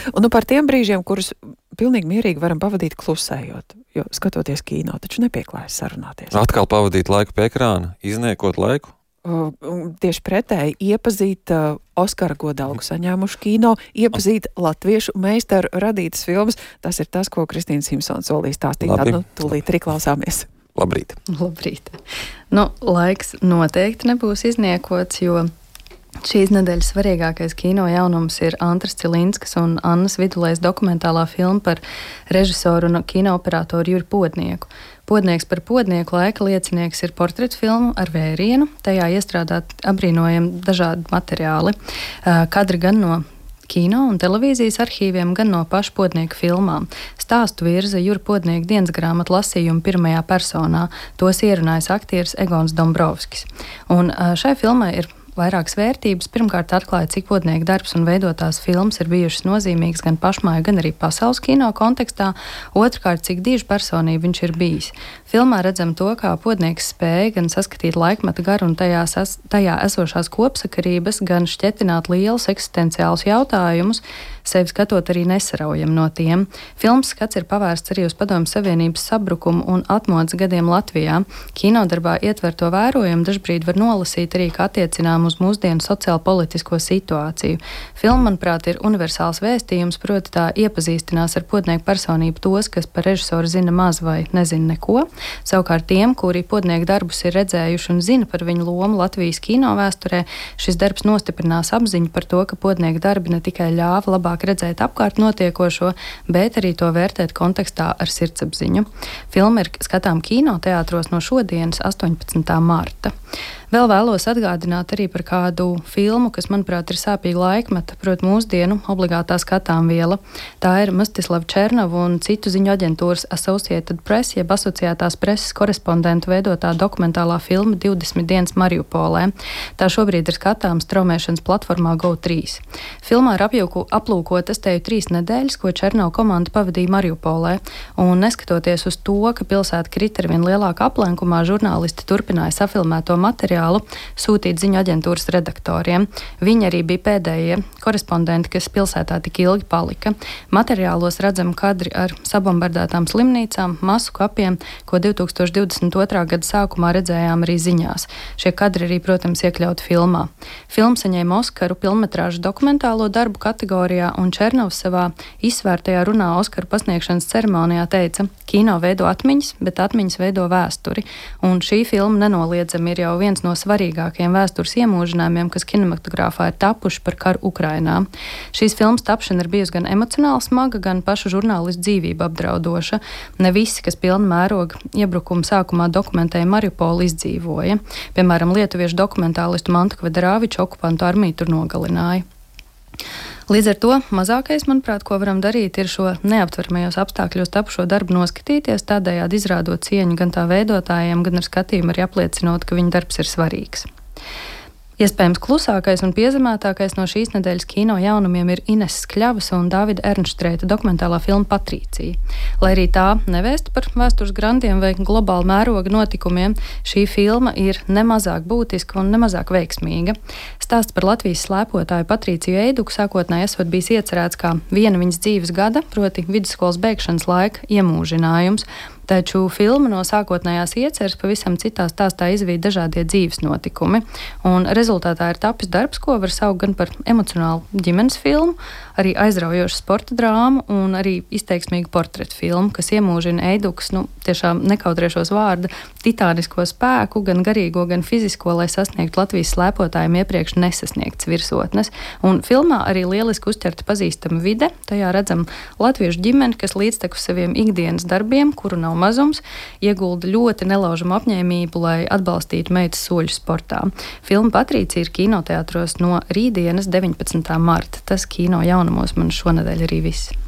Un par tiem brīžiem, kurus pilnīgi mierīgi varam pavadīt klusējot, jo skatoties kino, taču nepieklājas sarunāties. Atkal pavadīt laiku pie ekrāna, izniekot laiku? Tieši pretēji, iepazīt Oskara godalgu saņēmušu kino, iepazīt latviešu meistaru radītas filmas. Tas ir tas, ko Kristīna Simpsona solīja stāstīt. Tad, tūlīt arī klausāmies. Labrīt. Labrīt. Laiks noteikti nebūs izniekots, jo šīs nedēļas svarīgākais kino jaunums ir Antras Cilinskas un Annas Vidulējas dokumentālā filma par režisoru un kinooperatoru Juri Podnieku. Podnieks par podnieku laika liecinieks ir portretu filma ar vērienu. Tajā iestrādāt apbrīnojami dažādi materiāli. Kadri gan no kino un televīzijas arhīviem, gan no pašu Podnieka filmām. Stāstu virza Jura Podnieka dienas grāmatu lasījumu pirmajā personā. Tos ierunājas aktieris Egons Dombrovskis. Un šai filmai ir vairākas vērtības. Pirmkārt, atklāja, cik Podnieka darbs un veidotās filmas ir bijušas nozīmīgas gan pašmāju, gan arī pasaules kino kontekstā. Otrkārt, cik dižu personību viņš ir bijis. Filmā redzam to, kā Podnieks spēja gan saskatīt laikmeta garu un tajā esošās kopsakarības, gan šķetināt lielus eksistenciālus jautājumus, sevi skatot arī nesaraujam no tiem. Filmas skats ir pavērsts arī uz Padomju Savienības sabrukumu un atmodas gadiem Latvijā. Kinodarbā ietverto vērojumu dažbrīd var nolasīt arī kā attiecinām uz mūsdienu sociālo-politisko situāciju. Filma, manuprāt, ir universāls vēstījums, proti tā iepazīstinās ar Podnieku personību tos, kas par režisoru zina maz vai nezina neko. Savukārt tiem, kuri Podnieku darbus ir redzējuši un zina par viņu lomu Latvijas kino vēsturē, šis darbs nostiprinās apziņu par to, ka Podnieku darbi ne tikai ļāva labāk redzēt apkārt notiekošo, bet arī to vērtēt kontekstā ar sirdsapziņu. Filma ir skatām kinoteātros no šodienas 18. marta. Vēl vēlos atgādināt arī par kādu filmu, kas, manuprāt, ir sāpīga laikmeta, proti mūsdienu obligātā skatāmviela. Tā ir Mstislava Černova un citu ziņu aģentūras Associated Press, jeb asociētās preses korespondentu veidotā dokumentālā filma 20 dienas Mariupolē. Tā šobrīd ir skatāms straumēšanas platformā Go3. Filmā ir aplūkotas teju 3 nedēļas, ko Černova komanda pavadīja Mariupolē, un neskatoties uz to, ka pilsēta krita arvien lielākā aplenkumā, žurnālisti turpināja safilmēto materiālu sūtīt ziņu aģentūras redaktoriem. Viņi arī bija pēdējie korespondenti, kas pilsētā tik ilgi palika. Materiālos redzam kadri ar sabombardētām slimnīcām, masu kapiem, ko 2022. Gada sākumā redzējām arī ziņās. Šie kadri arī, protams, iekļauti filmā. Filma saņēma Oskaru filmmetrāžu dokumentālo darbu kategorijā, un Černovs savā izsvērtajā runā Oskaru pasniegšanas ceremonijā teica: kino veido atmiņas, bet atmiņas veido vēsturi. Un šī filma nenoliedzami ir jau viens no svarīgākajiem vēstures iemūžinājumiem, kas kinematogrāfā ir tapuši par karu Ukrainā. Šīs filmas tapšana ir bijusi gan emocionāli smaga, gan pašu žurnālistu dzīvību apdraudoša. Ne visi, kas pilna mēroga iebrukuma sākumā dokumentēja Mariupolu, izdzīvoja. Piemēram, lietuviešu dokumentālistu Mantu Kvedaraviču okupantu armija tur nogalināja. Līdz ar to mazākais, manuprāt, ko varam darīt, ir šo neaptveramajos apstākļos tapušo darbu noskatīties, tādējādi izrādot cieņu gan tā veidotājiem, gan ar skatījumu arī apliecinot, ka viņa darbs ir svarīgs. Iespējams, klusākais un piezemētākais no šīs nedēļas kino jaunumiem ir Ineses Kļavas un Dāvida Ernštreita dokumentālā filma Patrīcija. Lai arī tā nevēsta par vēstures grandiem vai globālu mēroga notikumiem, šī filma ir nemazāk būtiska un nemazāk veiksmīga. Stāsts par Latvijas slēpotāju Patrīciju Eiduku sākotnēji esot bijis iecerēts kā viena viņas dzīves gada, proti vidusskolas beigšanas laika iemūžinājums. Taču filma no sākotnējās ieceres pavisam citā stāstā izvīda dažādie dzīves notikumi, un rezultātā ir tapis darbs, ko var saukt gan par emocionālu ģimenes filmu, arī aizraujošu sporta drāmu un arī izteiksmīgu portretu filmu, kas iemūžina Eidukas, tiešām nekautrēšos vārda, titānisko spēku, gan garīgo, gan fizisko, lai sasniegtu Latvijas slēpotājiem iepriekš nesasniegtas virsotnes. Un filmā arī lieliski uzķerta pazīstama vide, tajā redzam latviešu ģimeni, kas līdztekus saviem ikdienas darbiem, kuru nav mazums, iegulda ļoti nelaužamu apņēmību, lai atbalstītu meitas soļus sportā. Filma Patrīcija ir kinoteātros no rītdienas 19. marta. Tas kino jaunumos man šonedēļ arī viss.